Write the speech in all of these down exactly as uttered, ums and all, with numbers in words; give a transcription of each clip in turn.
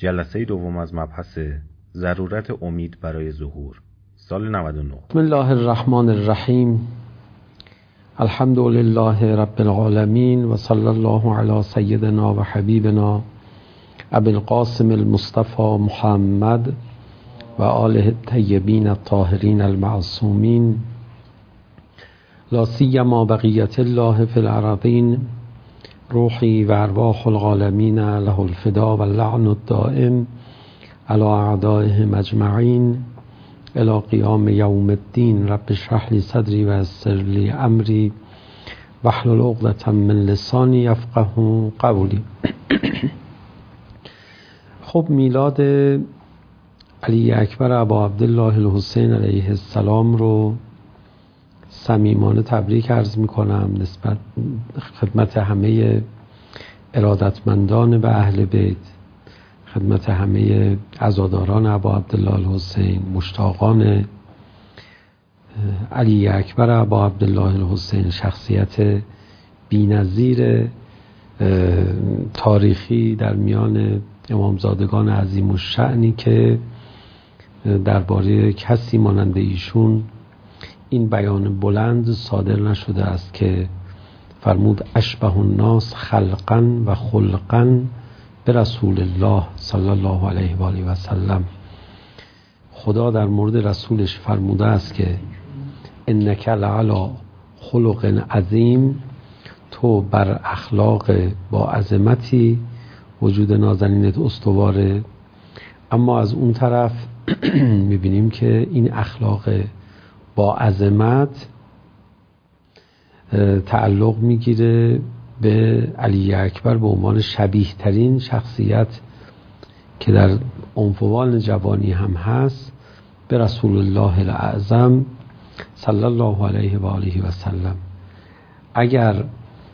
جلسه دوم از مبحث ضرورت امید برای ظهور، سال نود و نه. بسم الله الرحمن الرحیم. الحمد لله رب العالمین و صلی الله علی سیدنا و حبیبنا ابی القاسم المصطفى محمد و آله الطیبین الطاهرین المعصومین، لا سیما بقیت الله فی الارضین، روحی و ارواح العالمین له الفدا و اللعن الدائم علی اعدائهم اجمعین الی قیام یوم الدین. رب اشرح لی صدری و یسر لی امری واحلل عقدة من لسانی یفقهوا قولی. خب میلاد علی اکبر ابا عبدالله الحسین علیه السلام رو صمیمانه تبریک عرض میکنم نسبت خدمت همه ارادتمندان به اهل بیت، خدمت همه عزاداران ابا عبدالله الحسین، مشتاقان علی اکبر ابا عبدالله الحسین، شخصیت بی‌نظیر تاریخی در میان امامزادگان عظیم الشأنی که درباره کسی مانند ایشون این بیان بلند صادر نشده است که فرمود اشبه الناس خلقا و خلقا به رسول الله صلی الله علیه و آله و سلم. خدا در مورد رسولش فرموده است که انک لعلی خلق عظیم، تو بر اخلاق با عظمتی، وجود نازنینت استواره. اما از اون طرف میبینیم که این اخلاق با عظمت تعلق میگیره به علی اکبر به عنوان شبیه ترین شخصیت که در عنفوان جوانی هم هست به رسول الله الاعظم صلی الله علیه و آله و سلم. اگر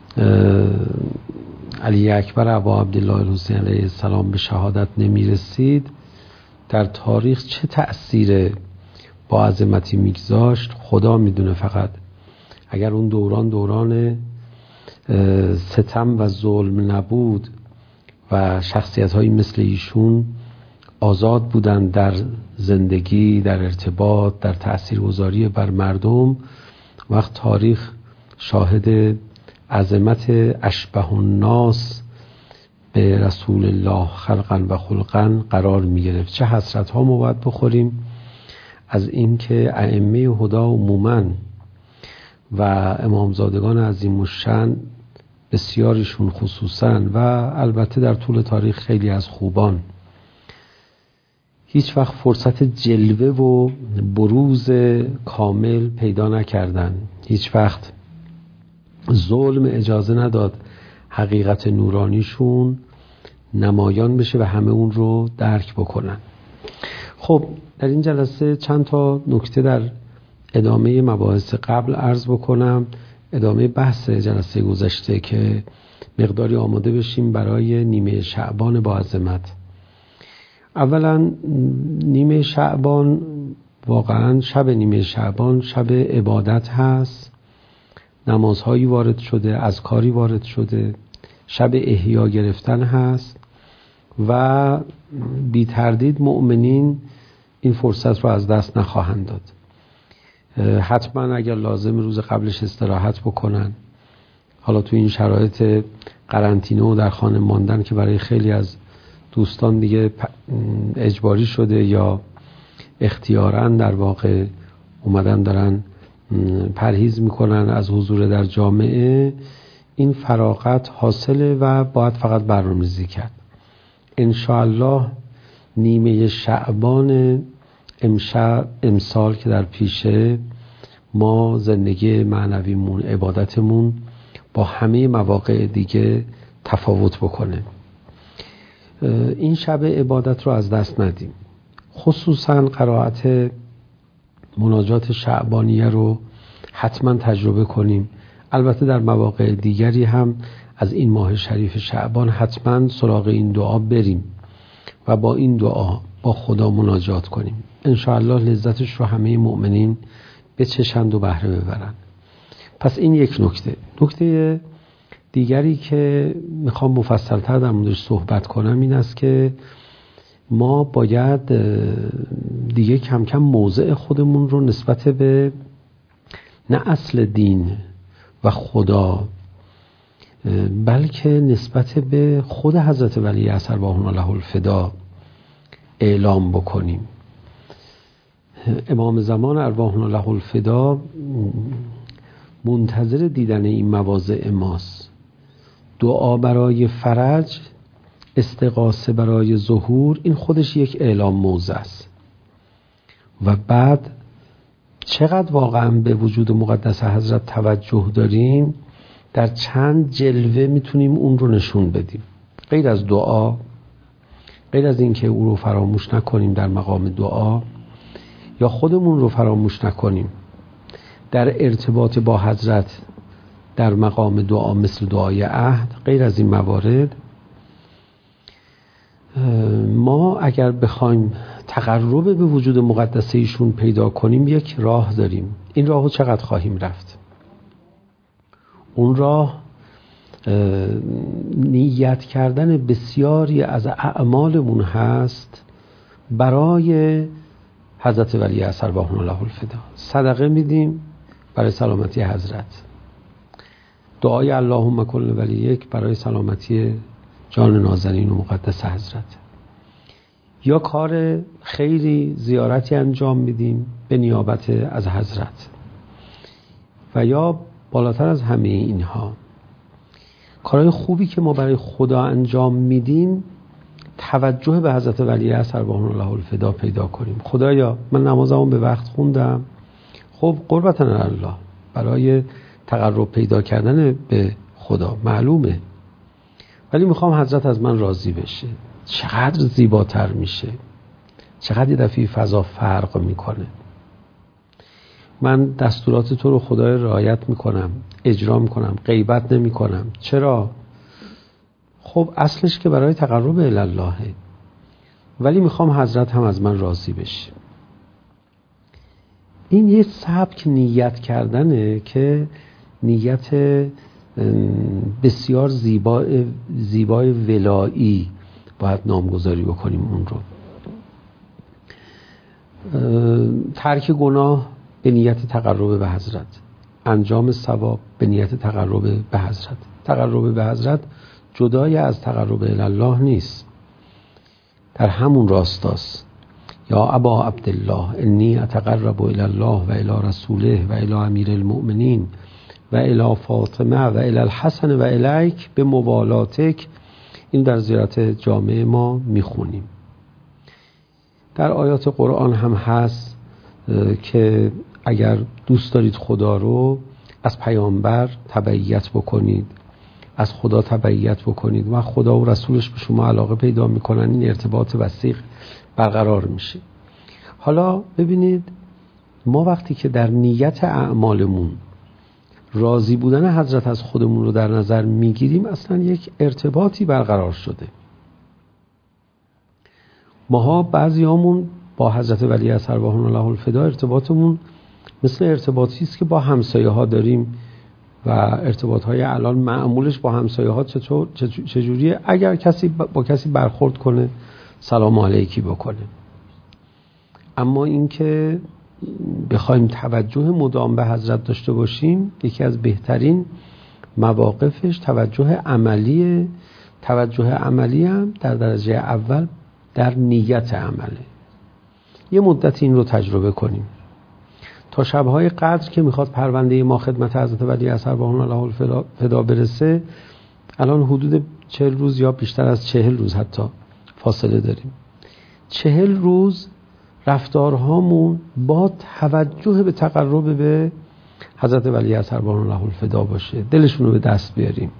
علی اکبر ابا عبدالله الحسین علیه السلام به شهادت نمیرسید، در تاریخ چه تأثیر با عظمتی میگذاشت خدا میدونه. فقط اگر اون دوران دوران ستم و ظلم نبود و شخصیت هایی مثل ایشون آزاد بودن در زندگی، در ارتباط، در تأثیرگذاری بر مردم، وقت تاریخ شاهد عظمت اشبه الناس به رسول الله خلقا و خلقا قرار می گرفت. چه حسرت ها ما باید بخوریم از این که ائمه هدا عموماً و امامزادگان عظیم الشأن بسیاریشون خصوصاً و البته در طول تاریخ خیلی از خوبان هیچ وقت فرصت جلوه و بروز کامل پیدا نکردن. هیچ وقت ظلم اجازه نداد حقیقت نورانیشون نمایان بشه و همه اون رو درک بکنن. خب در این جلسه چند تا نکته در ادامه مباحث قبل عرض بکنم، ادامه بحث جلسه گذشته، که مقداری آماده بشیم برای نیمه شعبان با عظمت. اولا نیمه شعبان، واقعا شب نیمه شعبان شب عبادت هست، نمازهایی وارد شده، اذکاری وارد شده، شب احیا گرفتن هست و بی تردید مؤمنین این فرصت رو از دست نخواهند داد. حتما اگر لازم روز قبلش استراحت بکنن. حالا تو این شرایط قرنطینه و در خانه ماندن که برای خیلی از دوستان دیگه اجباری شده یا اختیاراً در واقع اومدن دارن پرهیز میکنن از حضور در جامعه، این فراغت حاصله و باید فقط برنامه‌ریزی کرد. انشاءالله نیمه شعبان امشب امسال که در پیشه، ما زندگی معنویمون، عبادتمون با همه مواقع دیگه تفاوت بکنه. این شب عبادت رو از دست ندیم. خصوصا قرائت مناجات شعبانیه رو حتما تجربه کنیم. البته در مواقع دیگری هم از این ماه شریف شعبان حتما سراغ این دعا بریم و با این دعا با خدا مناجات کنیم. انشاءالله لذتش رو همه مؤمنین بچشند و بهره ببرن. پس این یک نکته. نکته دیگری که میخوام مفصل‌تر در موردش صحبت کنم این است که ما باید دیگه کم کم موضع خودمون رو نسبت به نه اصل دین و خدا بلکه نسبت به خود حضرت ولی اثر ارواحنا له الفدا اعلام بکنیم. امام زمان ارواحنا له الفدا منتظر دیدن این مواضع ماست. دعا برای فرج، استغاثه برای ظهور، این خودش یک اعلام موضع است. و بعد چقدر واقعا به وجود مقدس حضرت توجه داریم، در چند جلوه میتونیم اون رو نشون بدیم. غیر از دعا، غیر از این که او رو فراموش نکنیم در مقام دعا یا خودمون رو فراموش نکنیم در ارتباط با حضرت در مقام دعا مثل دعای عهد، غیر از این موارد ما اگر بخوایم تقرب به وجود مقدس ایشون پیدا کنیم یک راه داریم. این راهو چقدر خواهیم رفت؟ اون راه نیت کردن بسیاری از اعمالمون هست برای حضرت ولی اثر ارواحنا له الفدا. صدقه میدیم برای سلامتی حضرت، دعای اللهم کل ولی یک برای سلامتی جان نازنین و مقدس حضرت، یا کار خیری زیارتی انجام میدیم به نیابت از حضرت، و یا بالاتر از همه اینها کارهای خوبی که ما برای خدا انجام میدیم توجه به حضرت ولی اثر ارواحنا له الفدا پیدا کنیم. خدایا من نمازمو به وقت خوندم، خب قربتن الله، برای تقرب پیدا کردن به خدا معلومه، ولی میخوام حضرت از من راضی بشه. چقدر زیباتر میشه، چقدر یه دفعه فضا فرق میکنه. من دستورات تو رو خدای رعایت میکنم، اجرا میکنم، غیبت نمیکنم. چرا؟ خب اصلش که برای تقرب الاللهه، ولی میخوام حضرت هم از من راضی بشه. این یه سبک نیت کردنه که نیت بسیار زیبای زیبای ولایی باید نامگذاری بکنیم اون رو. ترک گناه به نیت تقرب به حضرت، انجام ثواب به نیت تقرب به حضرت. تقرب به حضرت جدای از تقرب الله نیست، در همون راستاست. یا ابا عبدالله انی اتقرب الی الله و الی رسوله و الی امیر المؤمنین و الی فاطمه و الی الحسن و الیک به موالاتک. این در زیارت جامع ما میخونیم. در آیات قرآن هم هست که اگر دوست دارید خدا رو از پیامبر تبعیت بکنید، از خدا تبعیت بکنید و خدا و رسولش به شما علاقه پیدا میکنن، این ارتباط وثیق برقرار میشه. حالا ببینید، ما وقتی که در نیت اعمالمون راضی بودن حضرت از خودمون رو در نظر میگیریم، اصلا یک ارتباطی برقرار شده. ماها بعضیامون با حضرت ولی اثر ارواحنا له الفدا ارتباطمون مثل ارتباطی است که با همسایه ها داریم و ارتباط های الان معمولش با همسایه ها چطور چجوریه؟ اگر کسی با کسی برخورد کنه سلام علیکی بکنه. اما اینکه بخوایم توجه مدام به حضرت داشته باشیم، یکی از بهترین مواقفش توجه عملیه. توجه عملی هم در درجه اول در نیت عمله. یه مدت این رو تجربه کنیم تا شبهای قدر که میخواد پرونده ما خدمت حضرت ولی اثر ارواحنا له الفدا برسه، الان حدود چهل روز یا بیشتر از چهل روز حتی فاصله داریم. چهل روز رفتارهامون با توجه به تقرب به حضرت ولی اثر ارواحنا له الفدا باشه، دلشون رو به دست بیاریم.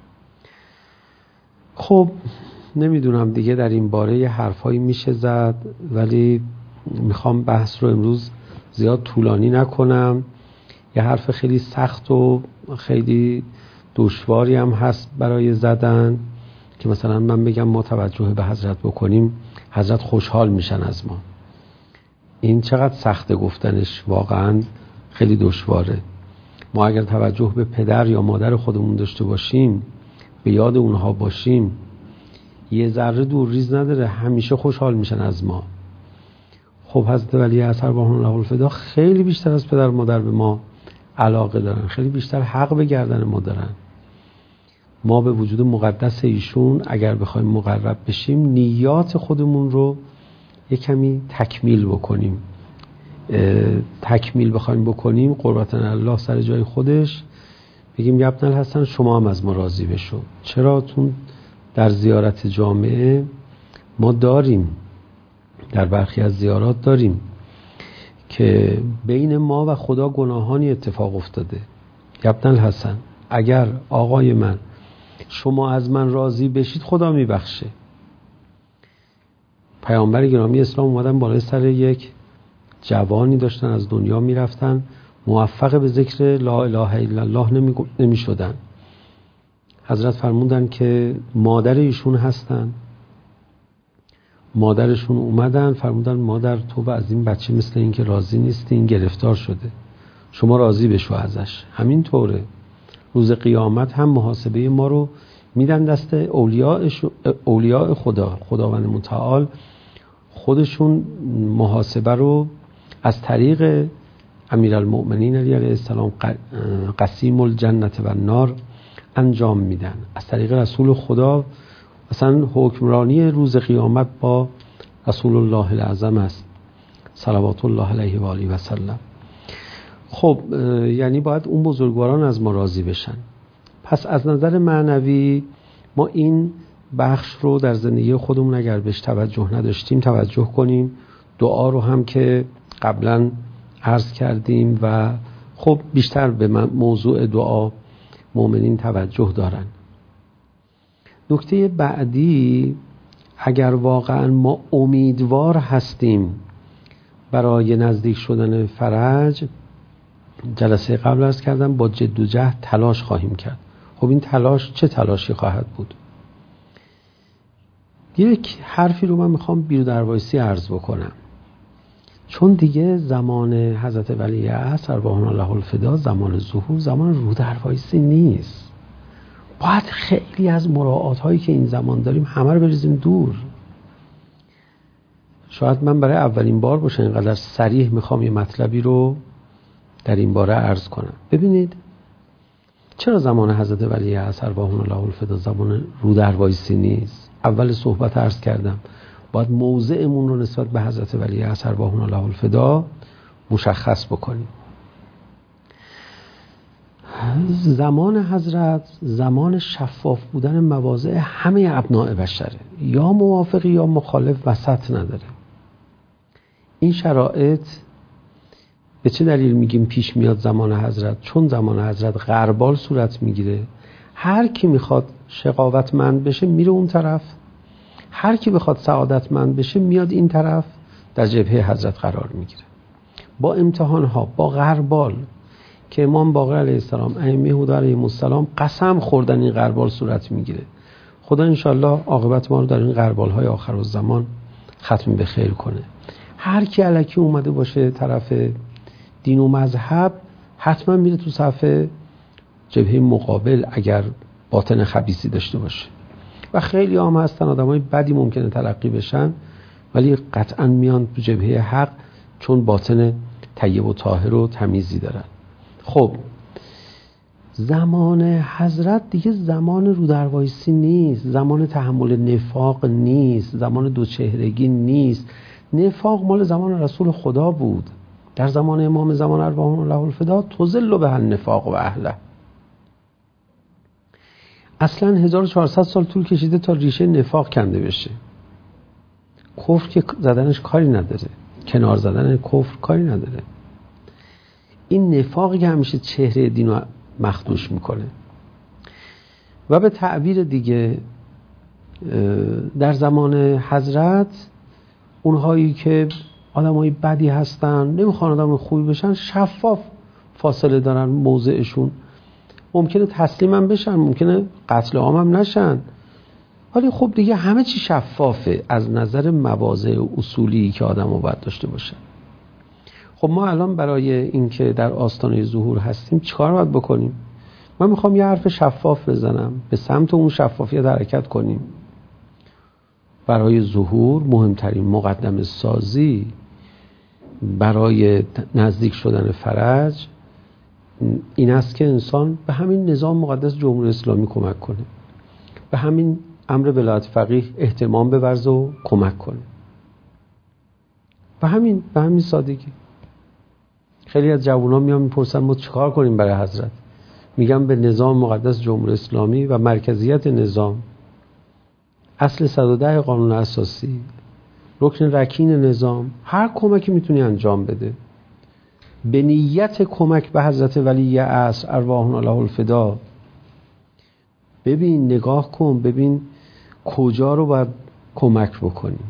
خب نمیدونم دیگه در این باره یه حرفایی میشه زد، ولی میخوام بحث رو امروز زیاد طولانی نکنم. یه حرف خیلی سخت و خیلی دشواری هم هست برای زدن که مثلا من بگم ما توجه به حضرت بکنیم، حضرت خوشحال میشن از ما. این چقدر سخته گفتنش، واقعا خیلی دشواره. ما اگر توجه به پدر یا مادر خودمون داشته باشیم، به یاد اونها باشیم، یه ذره دور ریز نداره، همیشه خوشحال میشن از ما. خب حضرت ولی اثر ارواحهم الله الفدا خیلی بیشتر از پدر مادر به ما علاقه دارن، خیلی بیشتر حق به گردن ما دارن. ما به وجود مقدس ایشون اگر بخوایم مقرب بشیم، نیات خودمون رو یه کمی تکمیل بکنیم، تکمیل بخوایم بکنیم، قربتن الله سر جای خودش، بگیم یا ابن الحسن شما هم از ما راضی بشو. چرا؟ تون در زیارت جامعه ما داریم، در برخی از زیارات داریم که بین ما و خدا گناهانی اتفاق افتاده. یا ابن الحسن اگر آقای من شما از من راضی بشید خدا میبخشه. پیامبر گرامی اسلام اومدن بالای سر یک جوانی داشتن از دنیا میرفتن، موفق به ذکر لا اله الا الله نمی, نمی شدن. حضرت فرمودن که مادر ایشون هستن، مادرشون اومدن فرمودن مادر تو از این بچه مثل این که راضی نیستی، این گرفتار شده، شما راضی بشو ازش. همین طوره روز قیامت هم محاسبه ما رو میدن دست اولیاء, اولیاء خدا، خداوند متعال خودشون محاسبه رو از طریق امیرالمؤمنین علی علیه السلام قسیم الجنت و النار انجام میدن. از طریق رسول خدا اصلا حکمرانی روز قیامت با رسول الله الاعظم است صلوات الله علیه و آله و سلم. خب یعنی باید اون بزرگواران از ما راضی بشن. پس از نظر معنوی ما این بخش رو در زندگی خودمون اگر بهش توجه نداشتیم توجه کنیم. دعا رو هم که قبلا عرض کردیم و خب بیشتر به موضوع دعا مؤمنین توجه دارن. نکته بعدی، اگر واقعا ما امیدوار هستیم برای نزدیک شدن فرج، جلسه قبل عرض کردم با جد و جهد تلاش خواهیم کرد. خب این تلاش چه تلاشی خواهد بود؟ یک حرفی رو من میخوام بیرودروایسی عرض بکنم، چون دیگه زمان حضرت ولی اثر ارواحهم الله الفدا، زمان ظهور، زمان رودروایسی نیست. باید خیلی از مراعات هایی که این زمان داریم همه رو بریزیم دور. شاید من برای اولین بار باشه اینقدر صریح میخوام یه مطلبی رو در این باره عرض کنم. ببینید چرا زمان حضرت ولی اثر ارواحهم الله الفدا زمان رودروایسی نیست؟ اول صحبت عرض کردم باید موضعمون رو نسبت به حضرت ولی اثر ارواحهم الله الفدا مشخص بکنیم. زمان حضرت زمان شفاف بودن مواضع همه ابناء بشره، یا موافقی یا مخالف، وسط نداره. این شرایط به چه دلیل میگیم پیش میاد زمان حضرت؟ چون زمان حضرت غربال صورت میگیره، هر کی میخواد شقاوتمند بشه میره اون طرف، هر کی بخواد سعادتمند بشه میاد این طرف، در جبهه حضرت قرار میگیره. با امتحان ها، با غربال که امام باقر علیه السلام، ائمه هدی علیهم السلام قسم خوردن این غربال صورت میگیره. خدا انشالله عاقبت ما رو در این غربال های آخر الزمان ختم به خیر کنه. هر کی الکی اومده باشه طرف دین و مذهب حتما میره تو صف جبهه مقابل اگر باطن خبیثی داشته باشه. و خیلی هم هستن آدمای بدی ممکنه تلقی بشن ولی قطعا میان تو جبهه حق چون باطن طیب و طاهر و تمیزی دارن. خب زمان حضرت دیگه زمان رودروایسی نیست، زمان تحمل نفاق نیست، زمان دوچهرگی نیست. نفاق مال زمان رسول خدا بود. در زمان امام زمان ارواحهم الله الفدا تذل به النفاق و اهله. اصلا هزار و چهارصد سال طول کشیده تا ریشه نفاق کنده بشه. کفر که زدنش کاری نداره، کنار زدن کفر کاری نداره. این نفاقی که همیشه چهره دین رو مخدوش میکنه. و به تعبیر دیگه در زمان حضرت اونهایی که آدمای بدی هستن نمیخوان آدم خوبی بشن، شفاف فاصله دارن موضعشون. ممکنه تسلیم هم بشن، ممکنه قتل عام هم نشن، ولی خب دیگه همه چی شفافه از نظر مواضع اصولی که آدم رو باید داشته باشه. خب ما الان برای اینکه در آستانه ظهور هستیم چیکار باید بکنیم؟ من میخوام یه حرف شفاف بزنم، به سمت اون شفافیت حرکت کنیم. برای ظهور، مهمترین مقدمه سازی برای نزدیک شدن فرج این است که انسان به همین نظام مقدس جمهوری اسلامی کمک کنه، به همین امر ولایت فقیه اهتمام بورزه و کمک کنه. به همین به همین سادگی. خیلی از جوانان میان میپرسن ما چیکار کنیم برای حضرت؟ میگم به نظام مقدس جمهوری اسلامی و مرکزیت نظام، اصل صد و ده قانون اساسی، رکن رکین نظام، هر کمکی میتونی انجام بده به نیت کمک به حضرت ولی عصر ارواحنا له الفدا. ببین، نگاه کن، ببین کجا رو باید کمک بکنیم.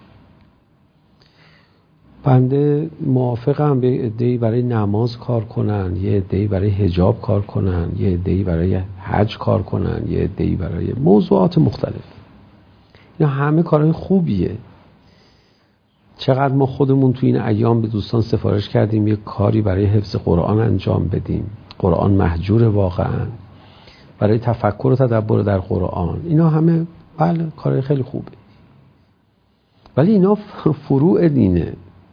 بنده موافقم به عده‌ای برای نماز کار کنن، یه عده‌ای برای حجاب کار کنن، یه عده‌ای برای حج کار کنن، یه عده‌ای برای موضوعات مختلف. اینا همه کارهای خوبیه. چقدر ما خودمون تو این ایام به دوستان سفارش کردیم یه کاری برای حفظ قرآن انجام بدیم. قرآن مهجور واقعا، برای تفکر و تدبر در قرآن. اینا همه بله کارهای خیلی خوبه، ولی اینا فروع دینه.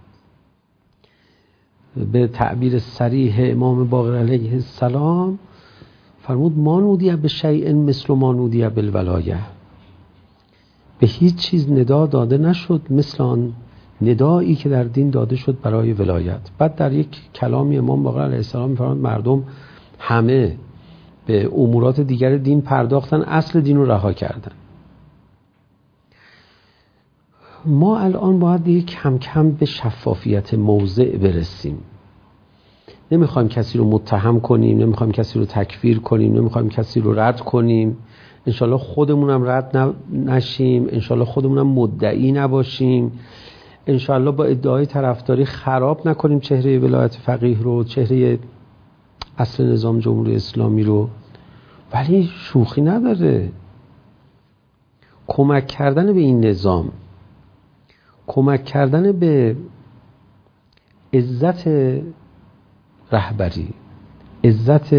به تعبیر صریح امام باقر علیه السلام فرمود ما نودیه به شیء مثل ما نودیه بالولایه. به هیچ چیز ندا داده نشد مثل آن ندایی که در دین داده شد برای ولایت. بعد در یک کلامی امام باقر علیه السلام می‌فرماد مردم همه به امورات دیگر دین پرداختن، اصل دین رو رها کردن. ما الان باید دیگه کم کم به شفافیت موضع برسیم. نمیخوایم کسی رو متهم کنیم، نمیخوایم کسی رو تکفیر کنیم، نمیخوایم کسی رو رد کنیم. انشالله خودمونم رد نشیم، انشالله خودمونم مدعی نباشیم، انشالله با ادعای طرفداری خراب نکنیم چهره ولایت فقیه رو، چهره اصل نظام جمهوری اسلامی رو. ولی شوخی نداره. کمک کردن به این نظام، کمک کردن به عزت رهبری، عزت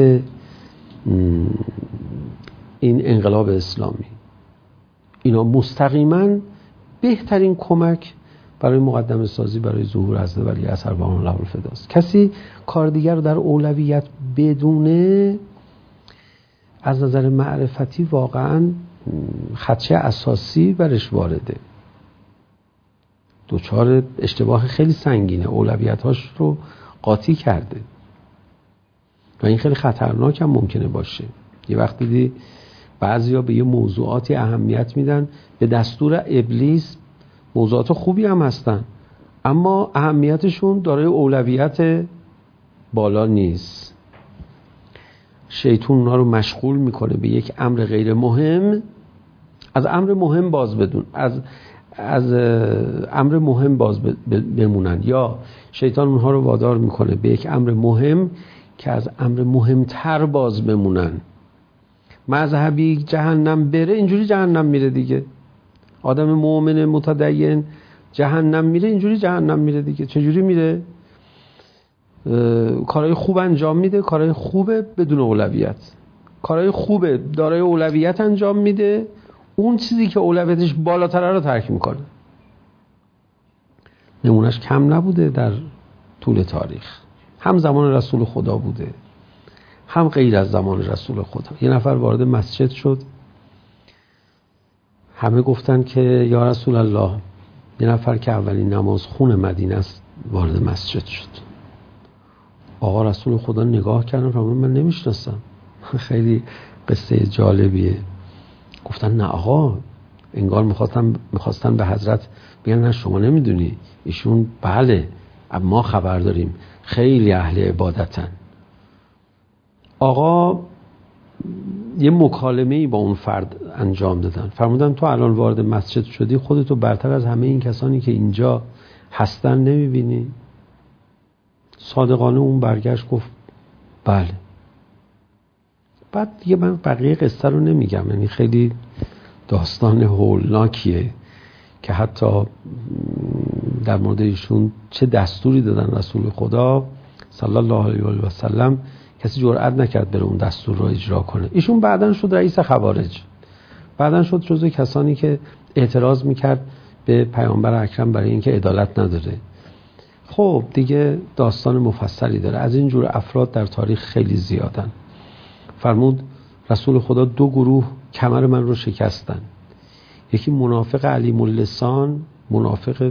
این انقلاب اسلامی، اینا مستقیما بهترین کمک برای مقدمه سازی برای ظهور حضرت ولی عصر ارواحنا له الفدا است. کسی کار دیگر رو در اولویت بدونه از نظر معرفتی واقعا خدشه اساسی برش وارده، دوچار اشتباه خیلی سنگینه، اولویت‌هاش رو قاطی کرده و این خیلی خطرناک هم ممکنه باشه. یه وقتی دیدی بعضیا به یه موضوعاتی اهمیت میدن به دستور ابلیس، موضوعات خوبی هم هستن اما اهمیتشون دارای اولویت بالا نیست. شیطان اونا رو مشغول میکنه به یک امر غیر مهم، از امر مهم باز بدون، از از امر مهم باز بمونن، یا شیطان اونها رو وادار میکنه به یک امر مهم که از امر مهمتر باز بمونن. مذهبی جهنم بره اینجوری جهنم میره دیگه، آدم مؤمن متدین جهنم میره اینجوری جهنم میره دیگه. چجوری میره؟ کارهای خوب انجام میده، کارهای خوبه بدون اولویت، کارهای خوبه دارای اولویت انجام میده، اون چیزی که اولویتش بالاتره رو ترک میکنه. نمونهش کم نبوده در طول تاریخ، هم زمان رسول خدا بوده هم غیر از زمان رسول خدا. یه نفر وارد مسجد شد، همه گفتن که یا رسول الله، یه نفر که اولین نماز خون مدینه است وارد مسجد شد. آقا رسول خدا نگاه کردن، فرمودن من نمیشناسم. خیلی قصه جالبیه. گفتن نه آقا، انگار میخواستن میخواستن به حضرت بگن نه شما نمیدونی، ایشون بله ما خبر داریم خیلی اهل عبادتن. آقا یه مکالمه‌ای با اون فرد انجام دادن، فرمودن تو الان وارد مسجد شدی، خودتو برتر از همه این کسانی که اینجا هستن نمیبینی؟ صادقانه اون برگشت گفت بله. بعد دیگه من بقیه قصه رو نمیگم، یعنی خیلی داستان هولناکیه که حتی در مورد ایشون چه دستوری دادن رسول خدا صلی الله علیه و سلم، کسی جرئت نکرد بره اون دستور رو اجرا کنه. ایشون بعداً شد رئیس خوارج، بعداً شد جزو کسانی که اعتراض میکرد به پیامبر اکرم برای اینکه عدالت نداره. خب دیگه داستان مفصلی داره. از این جور افراد در تاریخ خیلی زیادن. فرمود رسول خدا دو گروه کمر من رو شکستن. یکی منافق علیم اللسان، منافق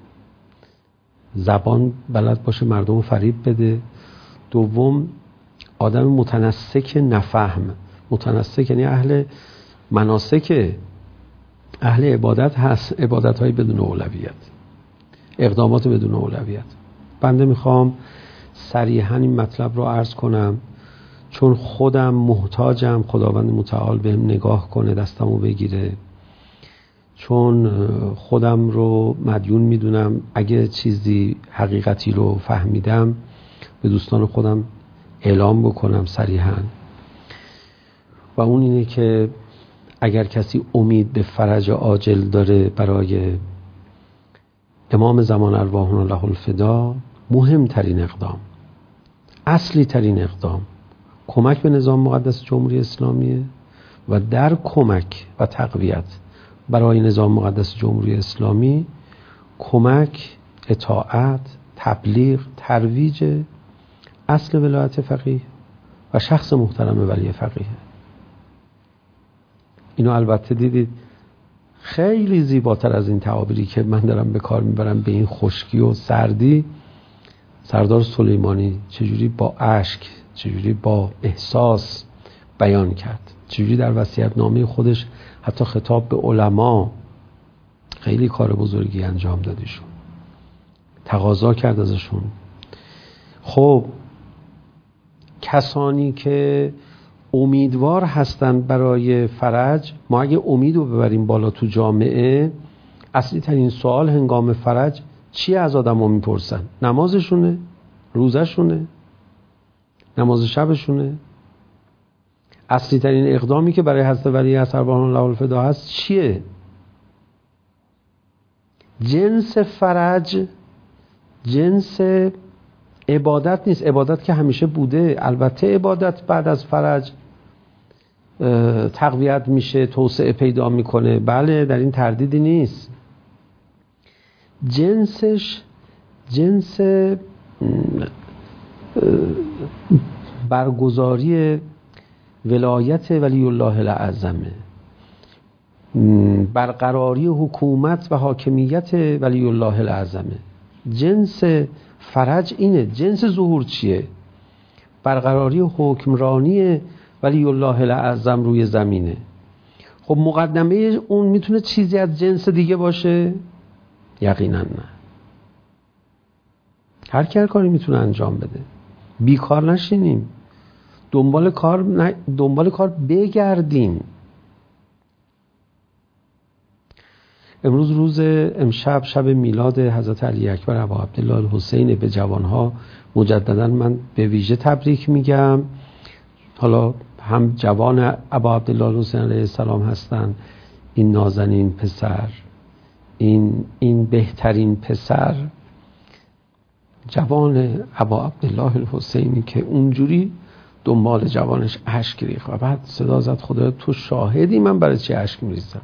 زبان بلد باشه مردم فریب بده. دوم آدم متنسک نفهم. متنسک یعنی اهل مناسک، اهل عبادت هست، عبادت های بدون اولویت، اقدامات بدون اولویت. بنده میخوام صریحاً این مطلب رو عرض کنم چون خودم محتاجم خداوند متعال بهم نگاه کنه، دستمو بگیره، چون خودم رو مدیون میدونم اگه چیزی حقیقتی رو فهمیدم به دوستان خودم اعلام بکنم صریحاً. و اون اینه که اگر کسی امید به فرج عاجل داره برای امام زمان ارواحنا له الفدا، مهمترین اقدام، اصلی ترین اقدام کمک به نظام مقدس جمهوری اسلامیه و در کمک و تقویت برای نظام مقدس جمهوری اسلامی کمک، اطاعت، تبلیغ، ترویج اصل ولایت فقیه و شخص محترم ولی فقیه. اینو البته دیدید خیلی زیباتر از این تعابیری که من دارم به کار میبرم به این خشکی و سردی، سردار سلیمانی چجوری با اشک، چجوری با احساس بیان کرد، چجوری در وصیت‌نامه خودش حتی خطاب به علما خیلی کار بزرگی انجام دادیشون، تقاضا کرد ازشون. خب کسانی که امیدوار هستن برای فرج، ما اگه امید رو ببریم بالا تو جامعه، اصلی ترین سوال هنگام فرج چی از آدم ها میپرسن؟ نمازشونه؟ روزشونه؟ نماز شبشونه؟ اصلی ترین اقدامی که برای حضرت ولی اصغر ارواحنا له الفدا هست چیه؟ جنس فرج جنس عبادت نیست. عبادت که همیشه بوده، البته عبادت بعد از فرج تقویت میشه، توسعه پیدا میکنه، بله در این تردیدی نیست. جنسش جنس برگزاری ولایت ولی الله الاعظمه، برقراری حکومت و حاکمیت ولی الله الاعظمه. جنس فرج اینه. جنس ظهور چیه؟ برقراری حکمرانی ولی الله الاعظم روی زمینه. خب مقدمه اون میتونه چیزی از جنس دیگه باشه؟ یقینا نه. هر کی هر کاری میتونه انجام بده. بیکار نشینیم، دنبال کار ن... دنبال کار بگردیم. امروز روز امشب شب میلاد حضرت علی اکبر ابا عبدالله الحسین به جوانها مجددا من به ویژه تبریک میگم. حالا هم جوان ابا عبدالله الحسین علیه السلام هستن، این نازنین پسر، این این بهترین پسر، جوان ابا عبدالله الحسینی که اونجوری دنبال جوانش اشک ریخت و بعد صدا زد خدا تو شاهدی من برای چی اشک میریزم.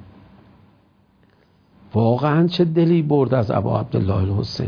واقعا چه دلی برد از ابا عبدالله الحسین.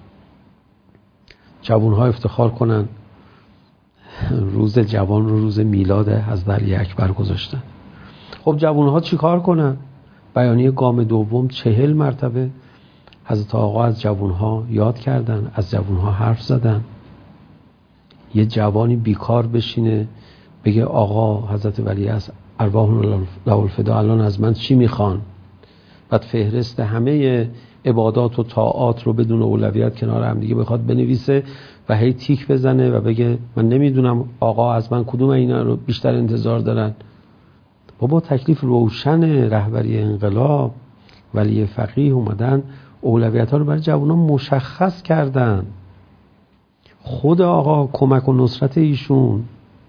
جوانها افتخار کنن روز جوان رو روز میلاد حضرت علی اکبر گذاشتن. خب جوانها چی کار کنن؟ بیانیه گام دوم چهل مرتبه حضرت آقا از جوانها یاد کردن، از جوانها حرف زدن. یه جوانی بیکار بشینه بگه آقا حضرت ولی از ارواحنا له الفدا الان از من چی میخوان؟ بعد فهرست همه عبادات و طاعات رو بدون اولویت کنار هم دیگه بخواد بنویسه و هی تیک بزنه و بگه من نمیدونم آقا از من کدوم اینا رو بیشتر انتظار دارن. بابا تکلیف روشن. رهبری انقلاب ولی فقیه اومدن اولویت ها رو برای جوانان مشخص کردن. خود آقا کمک و نصرت ایشون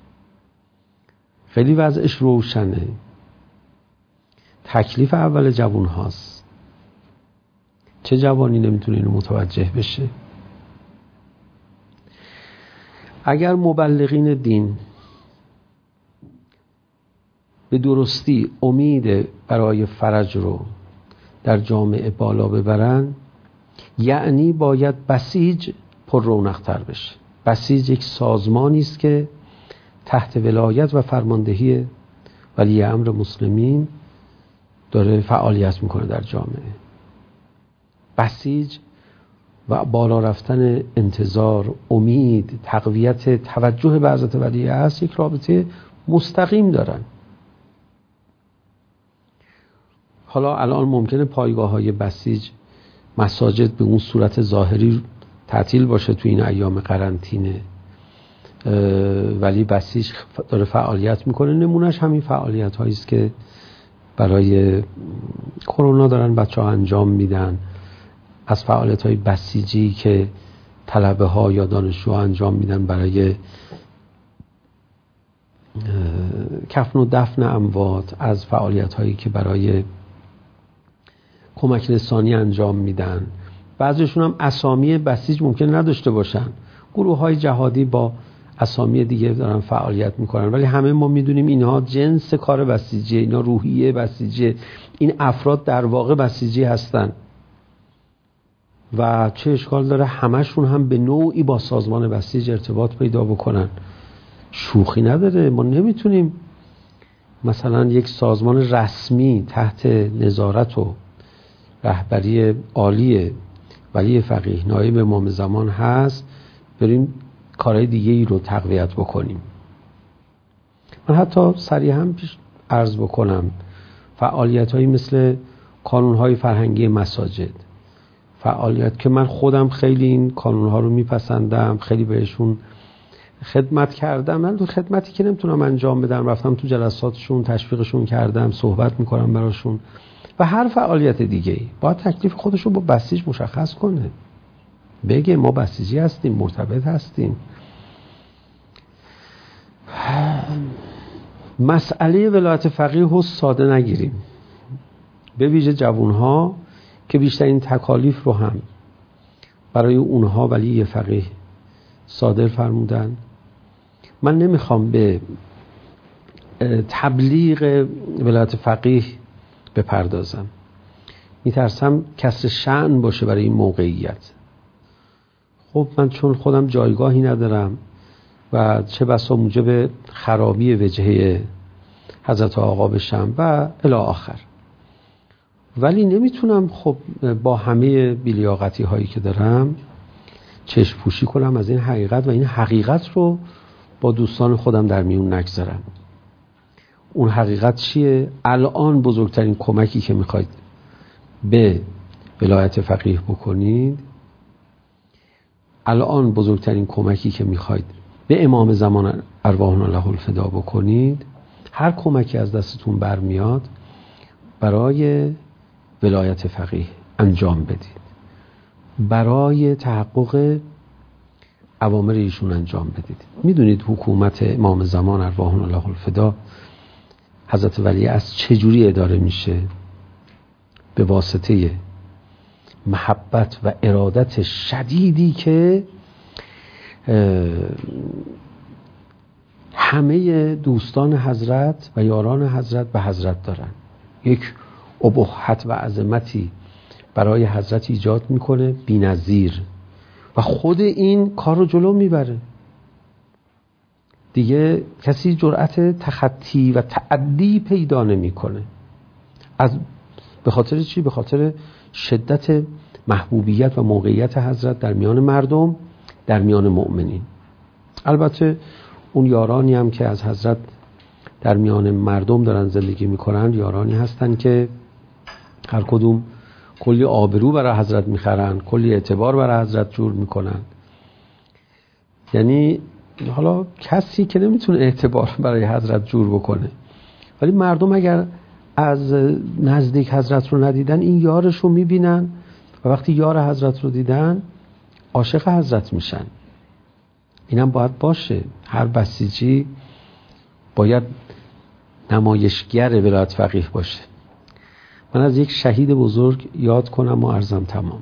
خیلی وضعش روشنه. تکلیف اول جوان هاست. چه جوانی نمیتونه اینو متوجه بشه؟ اگر مبلغین دین به درستی امید برای فرج رو در جامعه بالا ببرن، یعنی باید بسیج پر رونق‌تر بشه. بسیج یک سازمانی است که تحت ولایت و فرماندهی ولی امر مسلمین داره فعالیت میکنه در جامعه. بسیج و بالا رفتن انتظار، امید، تقویت توجه به حضرت ولی عصر یک رابطه مستقیم دارن. حالا الان ممکنه پایگاه‌های بسیج، مساجد به اون صورت ظاهری تعطیل باشه تو این ایام قرنطینه، ولی بسیج داره فعالیت میکنه. نمونهش همین فعالیت هایی است که برای کرونا دارن بچه ها انجام میدن، از فعالیت های بسیجی که طلبه ها یا دانشجو انجام میدن برای کفن و دفن اموات، از فعالیت هایی که برای کمک رسانی انجام میدن. بعضیشون هم اسامی بسیج ممکن نداشته باشن، گروه های جهادی با اسامی دیگه دارن فعالیت میکنن، ولی همه ما میدونیم اینها جنس کار بسیجی، اینا روحیه بسیجی، این افراد در واقع بسیجی هستن و چه اشکال داره همشون هم به نوعی با سازمان بسیج ارتباط پیدا بکنن. شوخی نداره. ما نمیتونیم مثلا یک سازمان رسمی تحت نظارت و رهبری عالی ولی فقیه نایب امام زمان هست بریم کارهای دیگه ای رو تقویت بکنیم. من حتی صریحاً پیش عرض بکنم فعالیت هایی مثل کانون های فرهنگی مساجد، فعالیت که من خودم خیلی این کانون ها رو میپسندم، خیلی بهشون خدمت کردم. من تو خدمتی که نمیتونم انجام بدم رفتم تو جلساتشون، تشویقشون کردم، صحبت میکنم براشون. و هر فعالیت دیگه ای باید تکلیف خودش رو با بسیج مشخص کنه، بگه ما بسیجی هستیم، مرتبط هستیم. مسئله ولایت فقیه رو ساده نگیریم، به ویژه جوانها که بیشترین تکالیف رو هم برای اونها ولی فقیه صادر فرمودن. من نمیخوام به تبلیغ ولایت فقیه بپردازم، میترسم کسر شأن باشه برای این موقعیت. خب من چون خودم جایگاهی ندارم و چه بسا موجب خرابی وجهه حضرت آقا بشم و الی آخر، ولی نمیتونم خب با همه بی‌لیاقتی هایی که دارم چشم پوشی کنم از این حقیقت و این حقیقت رو با دوستان خودم در میون نگذارم. اون حقیقت چیه؟ الان بزرگترین کمکی که میخواید به ولایت فقیه بکنید، الان بزرگترین کمکی که میخواید به امام زمان ارواحنا له الفدا بکنید، هر کمکی از دستتون برمیاد برای ولایت فقیه انجام بدید، برای تحقق اوامر ایشون انجام بدید. میدونید حکومت امام زمان ارواحنا له الفدا حضرت ولی از چجوری اداره میشه؟ به واسطه محبت و ارادت شدیدی که همه دوستان حضرت و یاران حضرت به حضرت دارن. یک ابهت و عظمتی برای حضرت ایجاد میکنه بی‌نظیر و خود این کار رو جلو میبره. دیگه کسی جرأت تخطی و تعدی پیدا نمیکنه. از به خاطر چی؟ به خاطر شدت محبوبیت و موقعیت حضرت در میان مردم، در میان مؤمنین. البته اون یارانی هم که از حضرت در میان مردم دارن زندگی میکنن یارانی هستن که هر کدوم کلی آبرو برای حضرت میخرن، کلی اعتبار برای حضرت جور میکنن. یعنی حالا کسی که نمیتونه اعتبار برای حضرت جور بکنه، ولی مردم اگر از نزدیک حضرت رو ندیدن این یارش رو میبینن و وقتی یار حضرت رو دیدن عاشق حضرت میشن. اینم باید باشه. هر بسیجی باید نمایشگر ولایت فقیه باشه. من از یک شهید بزرگ یاد کنم و عرضم تمام.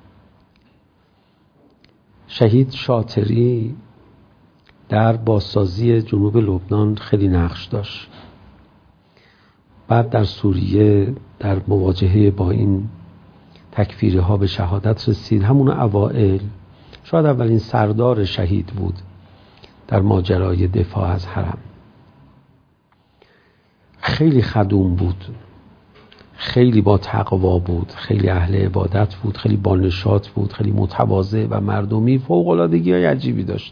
شهید شاطری در بازسازی جنوب لبنان خیلی نقش داشت. بعد در سوریه در مواجهه با این تکفیری ها به شهادت رسید. همون اوائل شاید اولین سردار شهید بود در ماجرای دفاع از حرم. خیلی خدوم بود، خیلی با تقوا بود، خیلی اهل عبادت بود، خیلی با نشاط بود، خیلی متواضع و مردمی فوق‌العادگی‌های عجیبی داشت.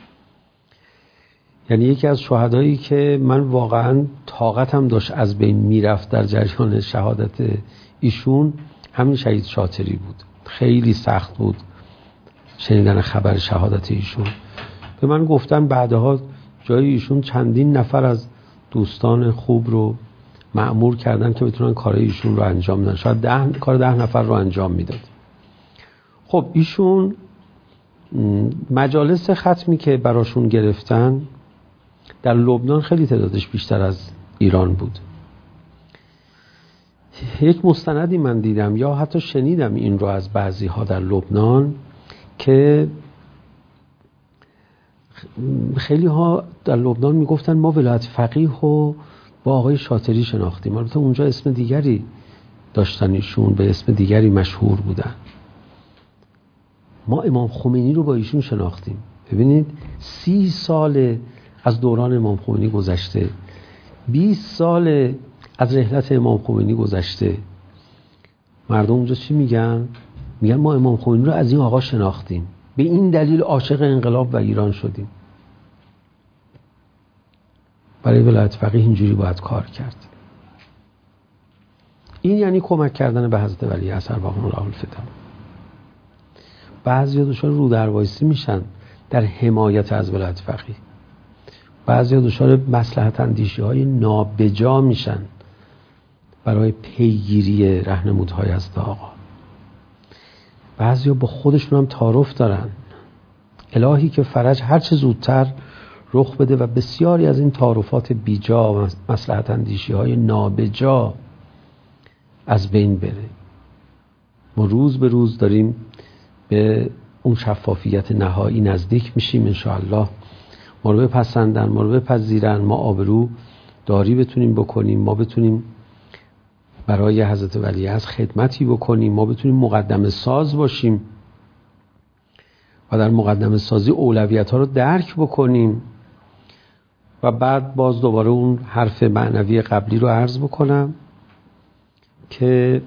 یعنی یکی از شهدایی که من واقعا طاقتم داشت از بین میرفت در جریان شهادت ایشون همین شهید شاطری بود. خیلی سخت بود شنیدن خبر شهادت ایشون. به من گفتن بعدها جای ایشون چندین نفر از دوستان خوب رو مأمور کردن که بتونن کار ایشون رو انجام بدن. شاید ده کار ده نفر رو انجام میداد. خب ایشون مجالس ختمی که براشون گرفتن در لبنان خیلی تعدادش بیشتر از ایران بود. یک مستندی من دیدم یا حتی شنیدم این رو از بعضی ها در لبنان که خیلی ها در لبنان میگفتن ما ولایت فقیه رو با آقای شاطری شناختیم. البته اونجا اسم دیگری داشتن، ایشون به اسم دیگری مشهور بودن. ما امام خمینی رو با ایشون شناختیم. ببینید سی سال از دوران امام خمینی گذشته، بیست سال از رحلت امام خمینی گذشته. مردم اونجا چی میگن؟ میگن ما امام خمینی رو از این آقا شناختیم، به این دلیل عاشق انقلاب و ایران شدیم. برای ولایت فقیه اینجوری باید کار کرد. این یعنی کمک کردن به حضرت ولی اثر و الله الفدا. بعضی دچار رو در وایسی میشن در حمایت از ولایت فقیه، بعضی دچار مصلحت اندیشی های نابجا میشن برای پیگیری راهنمودهای از آقا. بعضی با خودشون هم تعارف دارن. الهی که فرج هر چه زودتر رخ بده و بسیاری از این تعارفات بیجا و مصلحت اندیشی های نابجا از بین بره. ما روز به روز داریم به اون شفافیت نهایی نزدیک میشیم. انشاءالله ما رو بپسندن، ما رو بپذیرن، ما آبرو داری بتونیم بکنیم، ما بتونیم برای حضرت ولی از خدمتی بکنیم، ما بتونیم مقدمه ساز باشیم و در مقدمه سازی اولویت ها رو درک بکنیم. و بعد باز دوباره اون حرف معنوی قبلی رو عرض بکنم که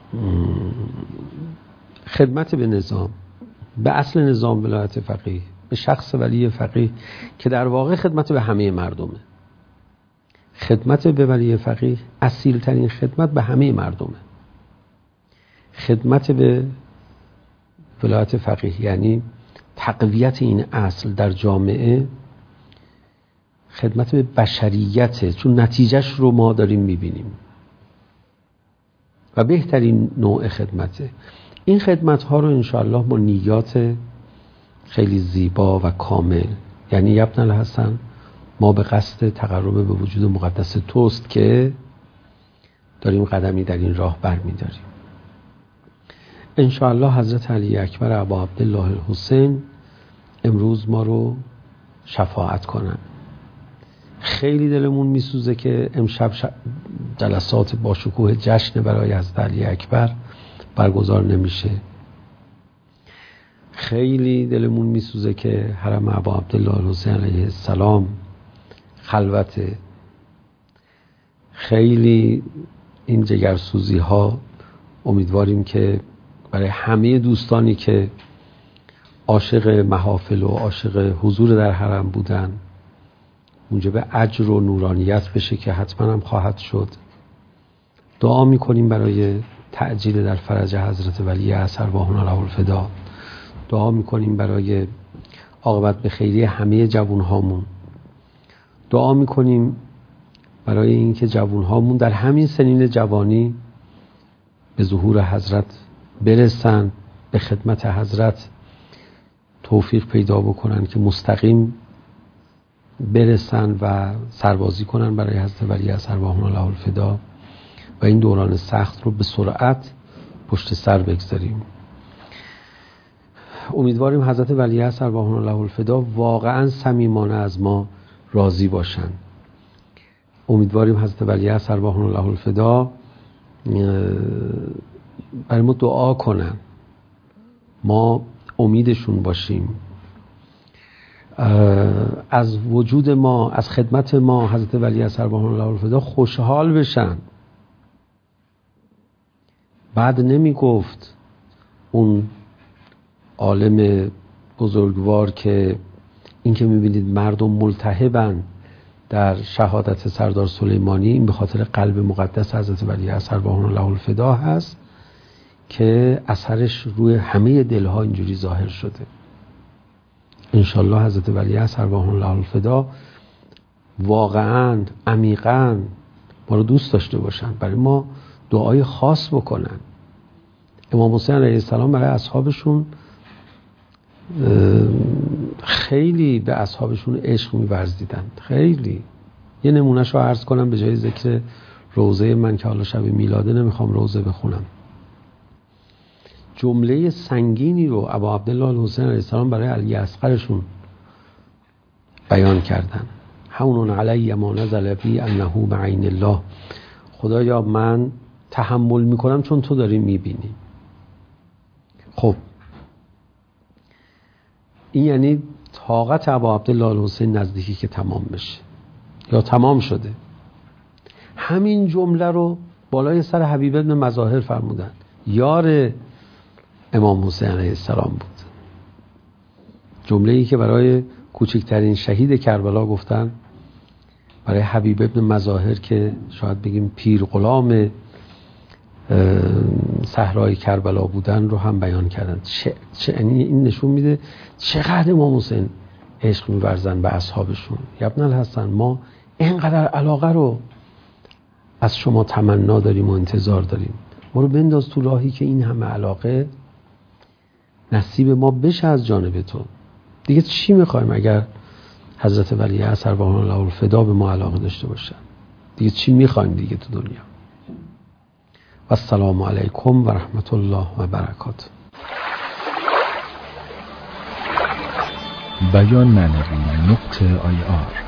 خدمت به نظام، به اصل نظام ولایت فقیه، به شخص ولی فقیه که در واقع خدمت به همه مردمه. خدمت به ولی فقیه اصیل ترین خدمت به همه مردمه. خدمت به ولایت فقیه یعنی تقویت این اصل در جامعه، خدمت به بشریت، چون نتیجهش رو ما داریم میبینیم و بهترین نوع خدمته. این خدمت ها رو انشاءالله با نیات خیلی زیبا و کامل، یعنی یبن الحسن ما به قصد تقرب به وجود مقدس توست که داریم قدمی در این راه برمی‌داریم. انشاءالله حضرت علی اکبر ابا عبدالله الحسین امروز ما رو شفاعت کنن. خیلی دلمون میسوزه که امشب جلسات با شکوه جشن برای حضرت علی اکبر برگزار نمیشه. خیلی دلمون میسوزه که حرم ابا عبدالله الحسین علیه السلام خلوته. خیلی این جگرسوزی ها امیدواریم که برای همه دوستانی که عاشق محافل و عاشق حضور در حرم بودن موجب اجر و نورانیت بشه که حتما هم خواهد شد. دعا میکنیم برای تعجیل در فرج حضرت ولی اثر واهن له الفدا. دعا میکنیم برای عاقبت به خیری همه جوان هامون. دعا میکنیم برای اینکه جوان هامون در همین سنین جوانی به ظهور حضرت برسن، به خدمت حضرت توفیق پیدا بکنن که مستقیم برسن و سربازی کنن برای حضرت ولی اثر واهن له الفدا و این دوران سخت رو به سرعت پشت سر بگذاریم. امیدواریم حضرت ولی اثر واهن له الفدا واقعا صمیمانه از ما راضی باشن. امیدواریم حضرت ولیعصر ارواحهم الله الفدا برای ما دعا کنن، ما امیدشون باشیم، از وجود ما، از خدمت ما حضرت ولیعصر ارواحهم الله الفدا خوشحال بشن. بعد نمی گفت اون عالم بزرگوار که این که میبینید مردم ملتهبن در شهادت سردار سلیمانی، این به خاطر قلب مقدس حضرت ولیعصر ارواحهم الله الفدا هست که اثرش روی همه دلها اینجوری ظاهر شده. انشالله حضرت ولیعصر ارواحهم الله الفدا واقعا عمیقا ما رو دوست داشته باشن، برای ما دعای خاص بکنن. امام حسین علیه السلام برای اصحابشون خیلی به اصحابشون عشق می‌ورزیدن، خیلی. یه نمونهش رو عرض کنم به جای ذکر روضه من که حالا شب میلاده نمیخوام روضه بخونم. جمله سنگینی رو ابا عبدالله الحسین علیه السلام برای علی اصغرشون بیان کردن. هون علی ما نزل بی انه بعین الله، خدایا من تحمل میکنم چون تو داری میبینی. خب این یعنی طاقت ابا عبدالله الحسین نزدیکی که تمام بشه یا تمام شده. همین جمله رو بالای سر حبیب ابن مظاهر فرمودن، یار امام حسین علیه السلام بود. جمله‌ای که برای کوچکترین شهید کربلا گفتن، برای حبیب ابن مظاهر که شاید بگیم پیر غلام صحرای کربلا بودن رو هم بیان کردن. چه چه این نشون میده چقدر امام حسین عشق می‌ورزن به اصحابشون. ابن الحسن ما اینقدر علاقه رو از شما تمنا داریم و انتظار داریم، ما رو بنداز تو راهی که این همه علاقه نصیب ما بشه از جانب تو. دیگه چی میخوایم اگر حضرت ولیعصر ارواحهم الله الفدا به ما علاقه داشته باشن؟ دیگه چی میخوایم دیگه تو دنیا؟ و السلام علیکم و رحمت الله و برکاته. بیان معنوی نقطه آی آر